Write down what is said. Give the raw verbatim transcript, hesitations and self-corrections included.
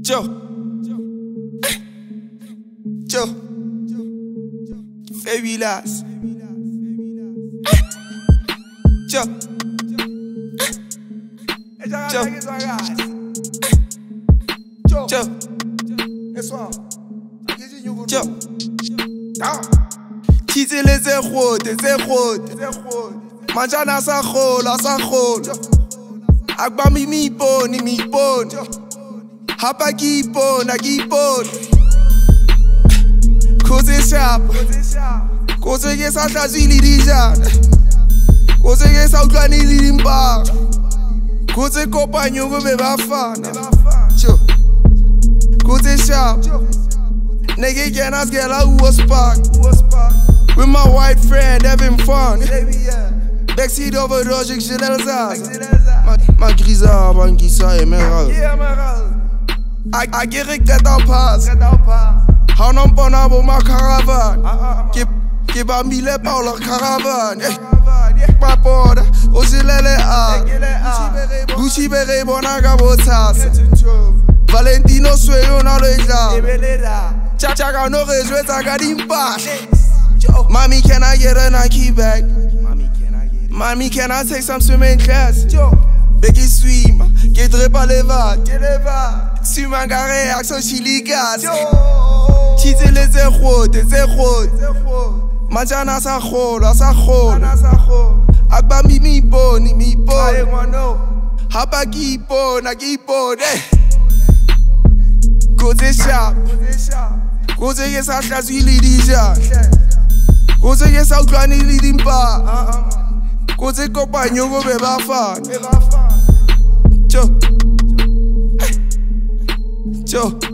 Joe. Joe. Fabulous. Joe. Joe. Joe. Joe. Titile ze khote, ze khote. Manjana sa khola, sa khola. Agba mi mi poni, mi poni. Hapa kipon, a kipon. Koze sharp. Koze ke sa hlazili dijana. Koze ke sa utlwani le dimpa. Koze kopanyo go be bafana. Cho. Koze sharp. Nigga can ask girl who was parked. With my white friend having fun. Backseat overdose, ik zit er zaad. Ma grisa, bankisa, emerald. I get it that I'll pass. How no pona bo ma caravan. Keep keep a mille paula caravan. Ma poda, osilele a. Gucci bere bonaga botas. Valentino sueño na leja. Chachaga no rejoet aga dimpa. Mommy, can I get a Nike bag? Mommy, can I take some swimming class? Biggie swim, get drip à l'évad. Si ma gare, action chili gas. Chite les zéros, des zéros. Manjana sa khola, sa khola. Agba mi mi poni, mi poni. Hapa kipon, a kipon. Koze sharp. Koze ke sa hlazili dijana. Koze ke sa utlwani le dimpa. Koze kopanyo go be bafana. Joe. Joe.